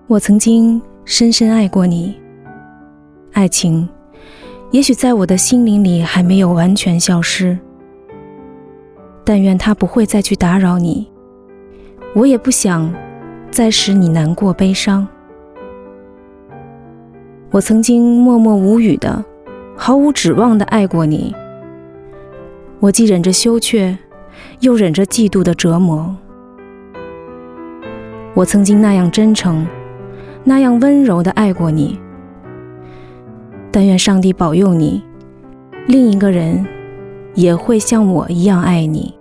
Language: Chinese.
我曾经深深爱过你，爱情也许在我的心灵里还没有完全消失，但愿它不会再去打扰你，我也不想再使你难过悲伤。我曾经默默无语的，毫无指望的爱过你，我既忍着羞怯，又忍着嫉妒的折磨。我曾经那样真诚，那样温柔地爱过你，但愿上帝保佑你，另一个人也会像我一样爱你。